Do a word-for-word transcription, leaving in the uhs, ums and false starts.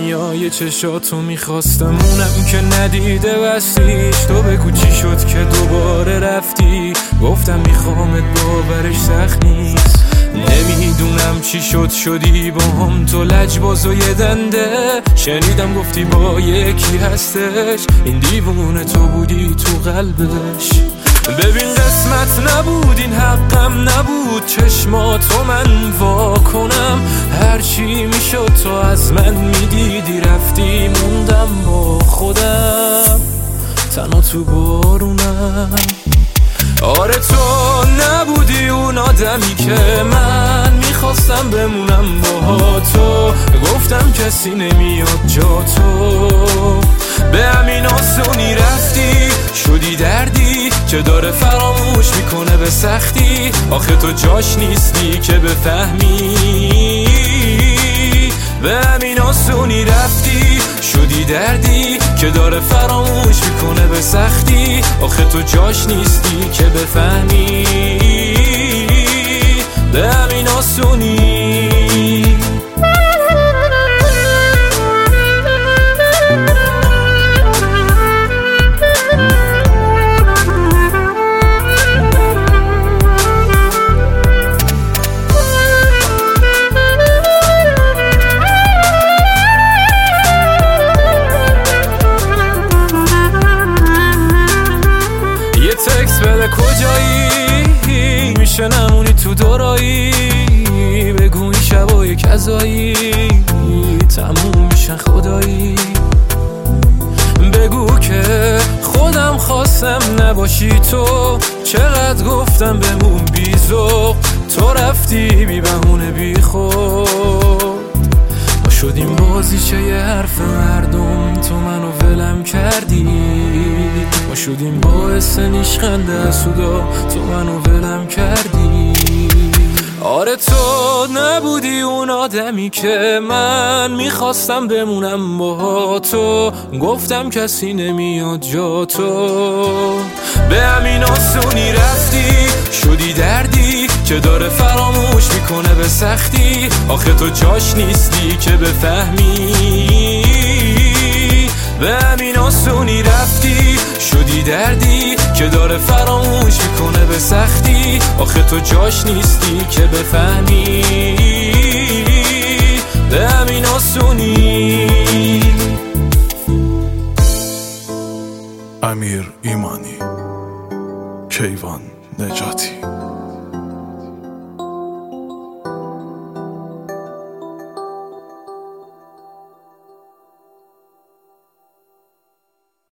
دنیای چشاتو میخواستم، اونم که ندیده بستیش. تو بگو چی شد که دوباره رفتی؟ گفتم میخوامت، باورش سخت نیست. نمیدونم چی شد شدی با هم تو لجباز و یه دنده. شنیدم گفتی با یکی هستش، این دیوونه تو بودی تو قلبش. ببین قسمت نبود، این حقم نبود، چشماتو من وا کنم. هرچی میشد تو از من میدیدی، رفتی موندم با خودم تنها تو بارونم. آره تو نبودی اون آدمی که من میخواستم بمونم با تو. گفتم کسی نمیاد جا تو، به همین آسونی رفتی. شدی دردی که داره فراموش میکنه به سختی. آخه تو جاش نیستی که بفهمی، به همین آسونی رفتی. شدی دردی که داره فراموش میکنه به سختی. آخه تو جاش نیستی که بفهمی، به همین آسونی. تکس بده کجایی، میشه نمونی تو دورایی. بگو این شبای کذایی تموم میشن خدایی. بگو که خودم خواستم نباشی تو. چقدر گفتم بمون بیزوق، تو رفتی بی بهونه بی خود. ما شدیم بازیچه یه حرف مردم، تو منو ولم کردی. ما شدیم باعث نیشخنده سودا، تو منو ولم کردی. آره تو نبودی اون آدمی که من میخواستم بمونم با تو. گفتم کسی نمیاد جا تو، به همین آسونی رفتی. شدی دردی که داره فراموش میکنه به سختی. آخه تو جاش نیستی که بفهمی، به همین آسونی رفتی. شدی دردی که داره فراموش میکنه به سختی. آخه تو جاش نیستی که بفهمی، به همین آسونی. امیر ایمانی، کیوان نجاتی.